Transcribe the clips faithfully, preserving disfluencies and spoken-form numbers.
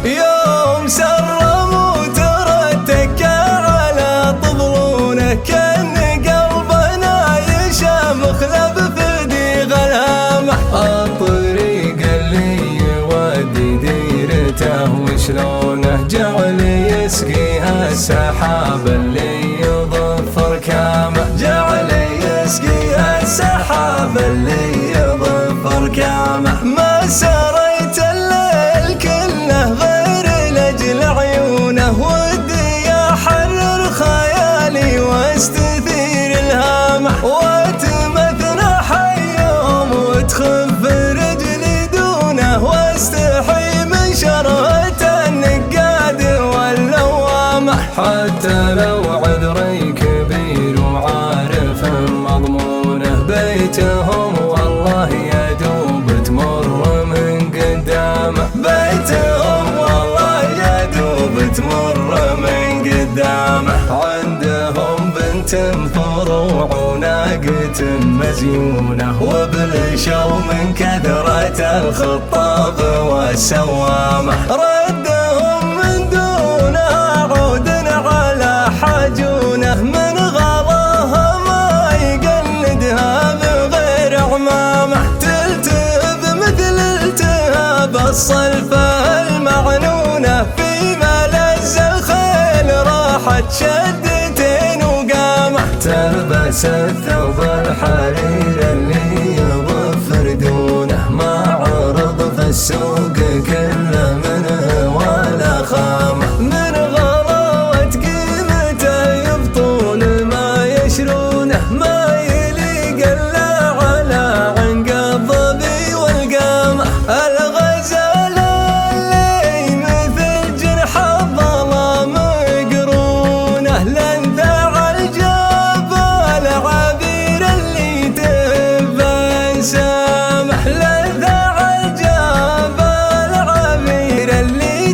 يوم سرم وترتكى على طبلونه، كان قلبنا يشامخ بفدي غلامه. الطريق اللي يودي ديرته وشلونه، جعل يسقيها السحاب اللي يضفر كامه، جعل يسقيها السحاب اللي يضفر كامه. ما سريت الليل كله غير لجل عيونه، ودي احرر خيالي واستثير الهامه، واتمثل حيوم وتخف رجلي دونه، واستحي من شرهة النقاد واللوامه. حتى لو عذري كبير وعارف مضمونه، بيتهم والله يا دوب تمر من قدامه، بيتهم والله يا دوب تمر من قدامه. عندهم بنت فروع وناقة مزيونة، وبلشوا من كثرة الخطاب والسوامة. ردهم من دونها عود على حجونه، من غلاها ما يقلدها بغير عمامه. تلتهب مثل التهاب الصلفة المعنونة، في ملز الخيل راحت شدتين وقامه. تلبس الثوب الحرير اللي يضفر دونه، ما عرض في السوق كله منه ولا خامه. من غلاوة قيمته يبطون ما يشرونه، ما يليق الا على عنق الظبي والقامه. الغزال اللي مثل جنح الظلام يقرونه، لنذاع الجبال عبير اللي تبان سامح، لنذاع الجبال عبير اللي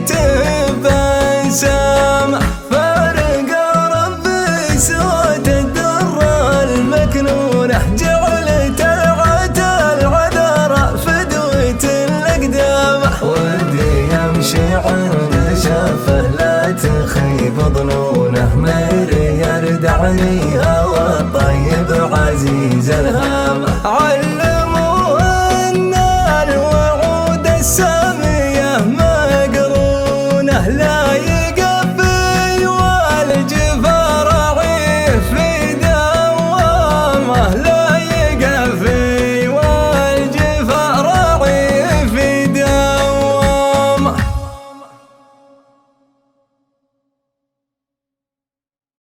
تبان سامح. فارق ربي صوت الدر المكنونه، جعل تلعة العذراء فدوة الأقدامه. ودي يمشي عند شافه لا تخيب ظنونه، ميري يردعني